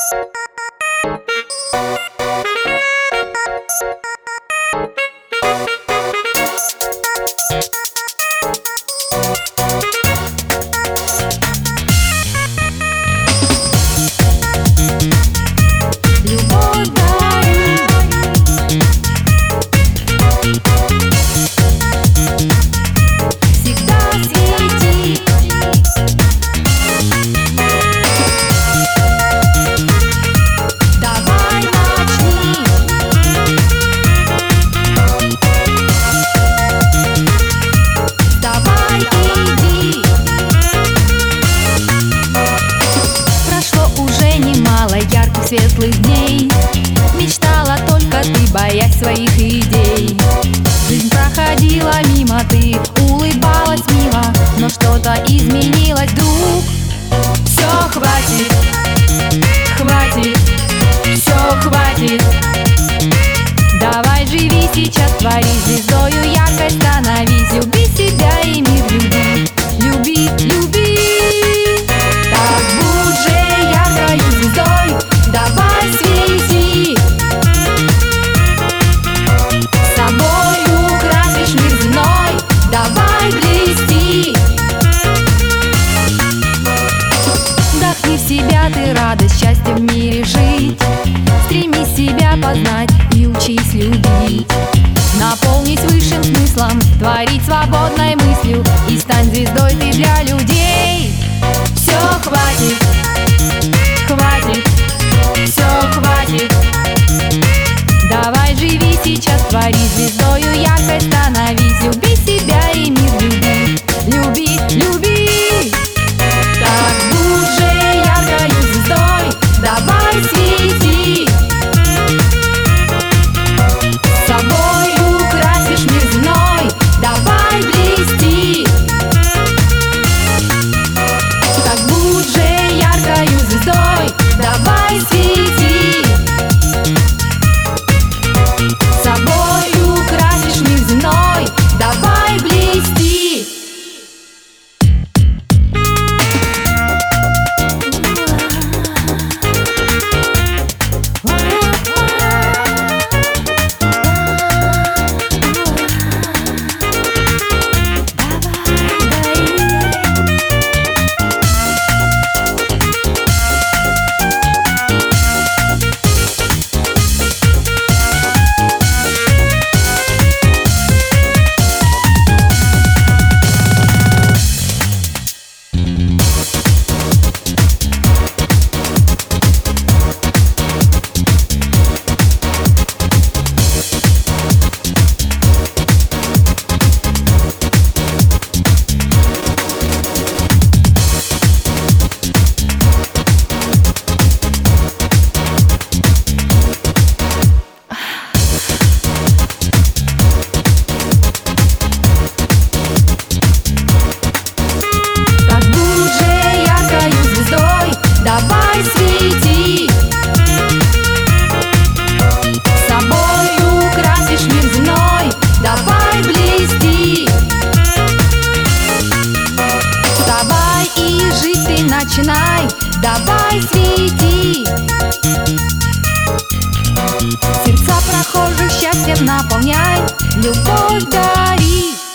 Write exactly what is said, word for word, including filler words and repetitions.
Светлых дней мечтала только ты, боясь своих идей. Жизнь проходила мимо, ты улыбалась мило, но что-то изменилось вдруг. Все, хватит, хватит, все, хватит. Давай живи сейчас, твори звездою яркой становись. Люби себя и мир люби, люби, люби. Так будь же яркою звездой, давай свети. Собой украсишь мир земной, давай блести. Вдохни в себя ты радость, счастье в мире жить. Стремись себя познать и учись любить. Наполнись высшим смыслом, творить свободной мыслью. И стань звездой ты для людей. Все, хватит, хватит, все, хватит. Давай живи сейчас, твори звездою яркой становись. Люби себя и мир люби, люби, люби. Так будь же яркою звездой, давай свети. Собой украсишь мир земной, давай блести. Так будь же яркою звездой, давай свети. Собой украсишь мир земной, давай блести. Давай свети. Собой украсишь мир земной, давай блести. Вставай и жить ты начинай, давай свети. Сердца прохожих счастьем наполняй, любовь дари.